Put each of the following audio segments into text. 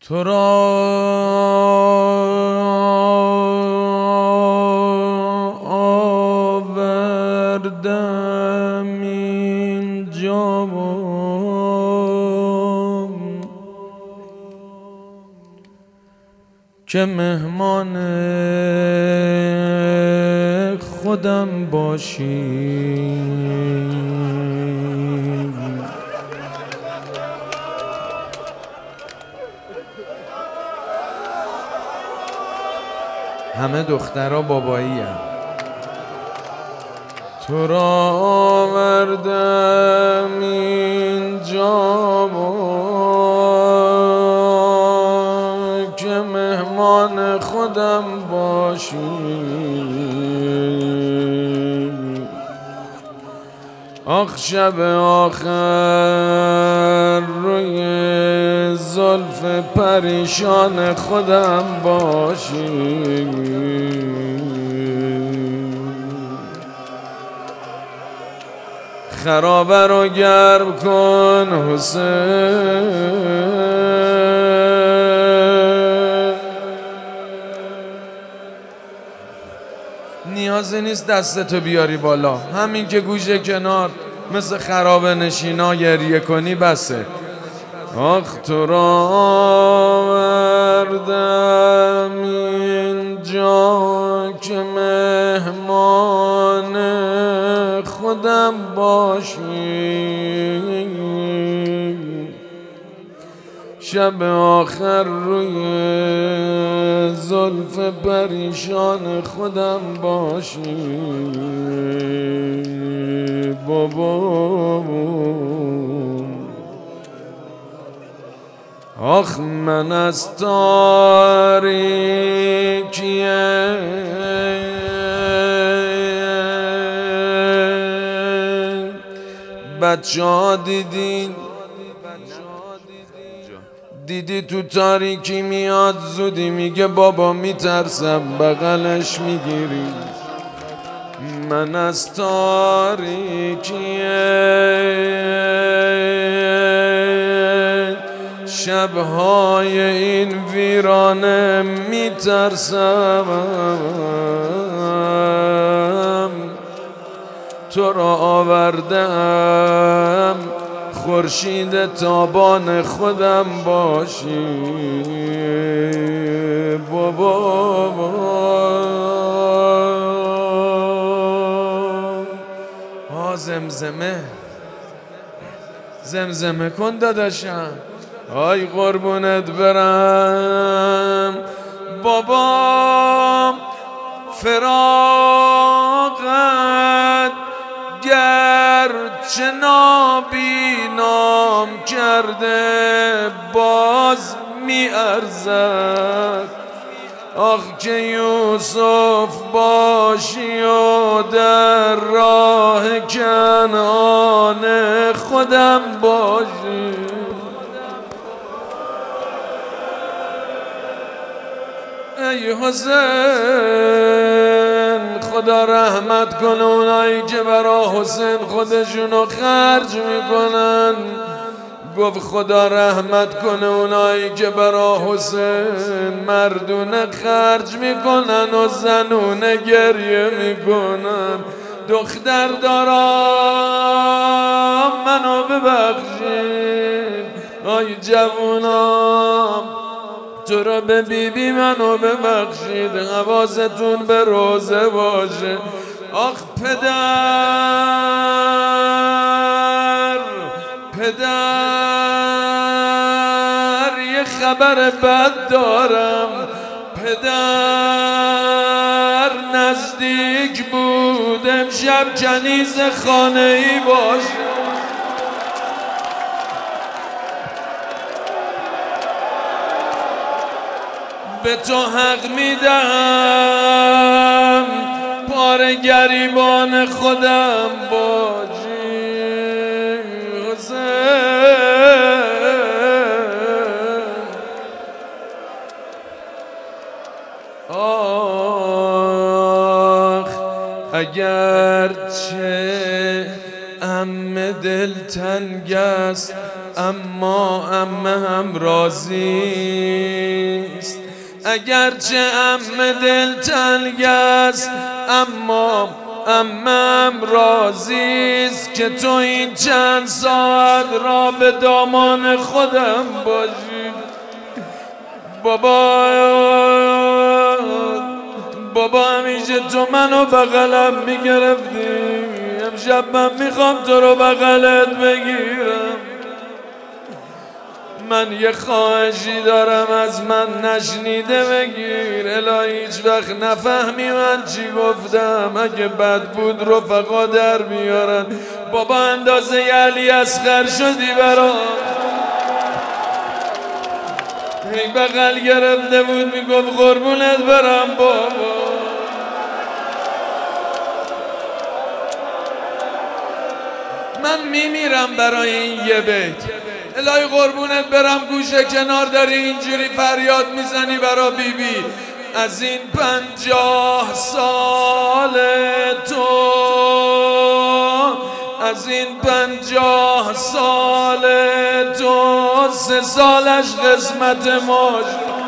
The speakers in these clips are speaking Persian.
تو را آوردم اینجا که مهمان خودم باشی. همه دخترها بابایی هم. تو را آوردم اینجا که مهمان خودم باشی. آخ شب آخر روی زلف پریشان خودم باشی. خرابه رو گرم کن حسین، نیازی نیست دستتو بیاری بالا، همین که گوشه کنار مثل خرابه نشینا گریه کنی بسه. آخ تو را آوردم اینجا که مهمان خودم باشی. شب آخر روی زلف پریشان خودم باشی. بابا آخ من از تاریکی بچه ها دیدی تو تاریکی میاد زودی میگه بابا میترسم بغلش میگیری. من از تاریکی شبهای این ویرانه میترسم. تو را آوردم خورشید تابان خودم باشی. بابا زمزمه کن داداشم، آی قربونت برم. بابا فراقت گرچه نابینام کرده باز میارزد. آخ که یوسف باشی و در راه کنعان خودم باشی. ای حسین خدا رحمت کنه اونایی که برا حسین خودشونو خرج میکنن. گفت خدا رحمت کنه اونایی که برا حسین مردونه خرج میکنن و زنونه گریه میکنن. دختر دارم منو ببخشید، آی جوونام تو را به بیبی منو ببخشید، حواستون به روزه باشه. آخ پدر یه خبر بد دارم. پدر نزدیک بود امشب کنیز خانه ای باشه. به تو حق میدم پاره گریبان خودم باشی. آخ اگرچه دل تنگ است اما عمه هم راضیست. اگرچه عمه دلتنگ است اما عمه هم راضیست که تو این چند ساعت را به دامان خودم باشی. بابا همیشه تو منو بغلم میگرفتی، امشب من میخوام تو رو بغلت بگیرم. من یه خواهشی دارم از من نشنیده بگیر. الهی هیچ وقت نفهمی من چی گفتم، اگه بد بود رفقا در بیارن. بابا اندازه علی اصغر شدی برام. هی بغل گرفته بود میگفت قربونت برم بابا. من میمیرم برای این یه بیت. الهی قربونت برم گوشه کنار داری اینجوری فریاد میزنی برا بیبی. از این 50 سال تو، از این 50 سال تو 3 سالش قسمت ما شد.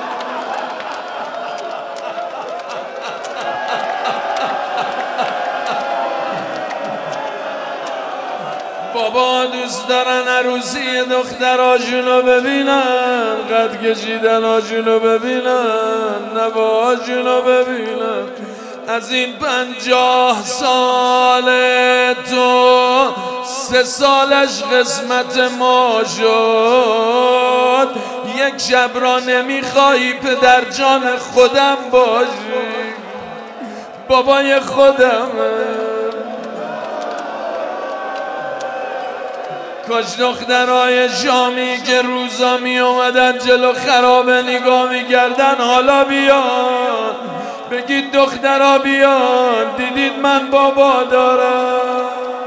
بابا دوست دارن عروسی دختراشونو ببینن، قد کشیدناشونو ببینن، نوهاشونو ببینن. از این 50 سال تو 3 سالش قسمت ما شد. یک شب را نمیخوایی پدر جان خودم باشی، بابای خودمه. کاش دخترای شامی که روزا می اومدن جلو خرابه نگاه می کردن حالا بیان بگید دخترا بیان. دیدید من بابا دارم،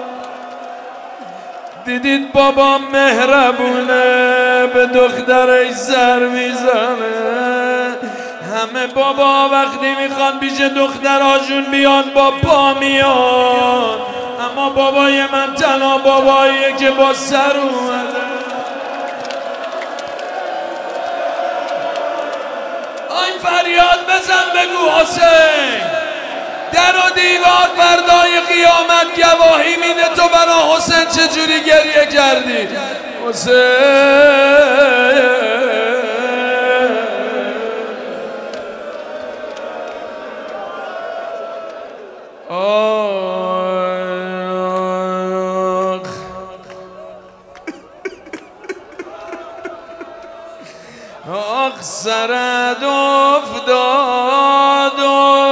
دیدید بابا مهربونه به دخترش سر میزنه. همه بابا وقتی میخوان پیش دختراشون بیان با پا میان، اما بابای من تنها باباییه که با سر اومده. آی فریاد بزن بگو حسین. در و دیوار فردای قیامت گواهی میده تو برا حسین چجوری گریه کردی. حسین آخ سرد افتاد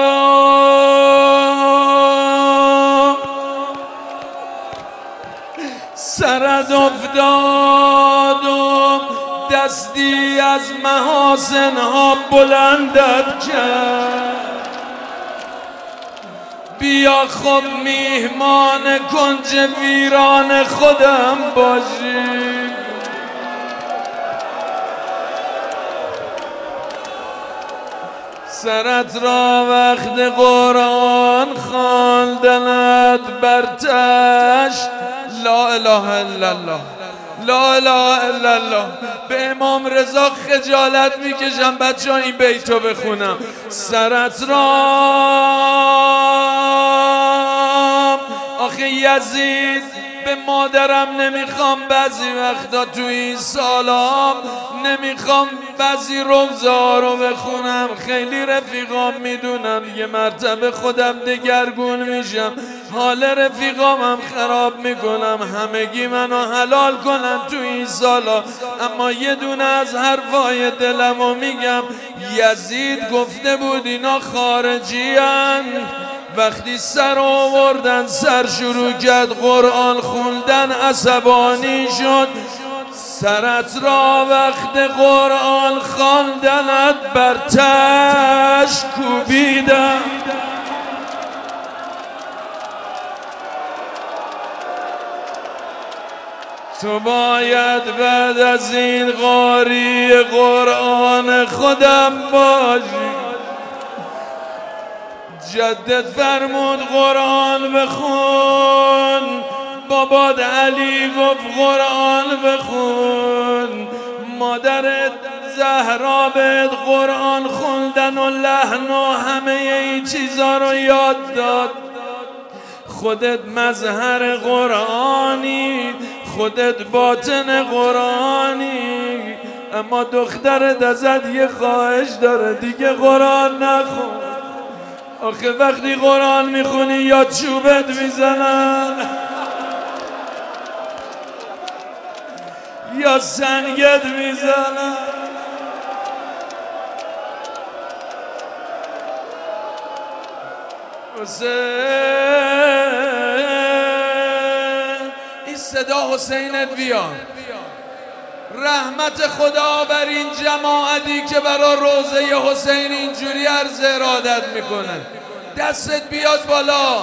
سرد افتاد دستی از محاسنها بلندت کرد. بیا خب میهمان کنج ویران خودم باشی. سرت را وقت قرآن خواندنت برتش. لا اله الا الله، لا اله الا الله. به امام رضا خجالت میکشم بچه ها این بیتو بخونم. سرت را آخه یزید به مادرم نمیخوام بعضی وقتا تو این سالام نمیخوام بعضی روزا رو بخونم. خیلی رفیقام میدونن یه مرتبه خودم دگرگون میشم، حال رفیقامم خراب میکنم، همگی منو حلال کنن تو این سالا. اما یه دونه از حرفای دلمو میگم. یزید گفته بود اینا خارجیان، وقتی سر آوردن سر شروع کرد قرآن خوندن عصبانی شد. سرت را وقت قرآن خواندنت برتش کوبیدم. تو باید بعد از این قاری قرآن خودم باشی. جدت فرمود قرآن بخون، باباد علی گفت قرآن بخون، مادرت زهرا بهت قرآن خوندن و لحن و همه این چیزا رو یاد داد. خودت مظهر قرآنی، خودت باطن قرآنی، اما دخترت ازت یه خواهش داره، دیگه قرآن نخون. آخه وقتی قرآن میخونی یا چوبت میزنن یا سنگت میزنن. حسین، این صدا حسینت بیاد. رحمت خدا بر این جماعتی که برا روزه حسین اینجوری عرض ارادت میکنه. دستت بیاد بالا،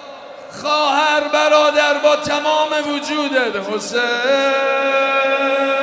خواهر برادر با تمام وجودت. حسین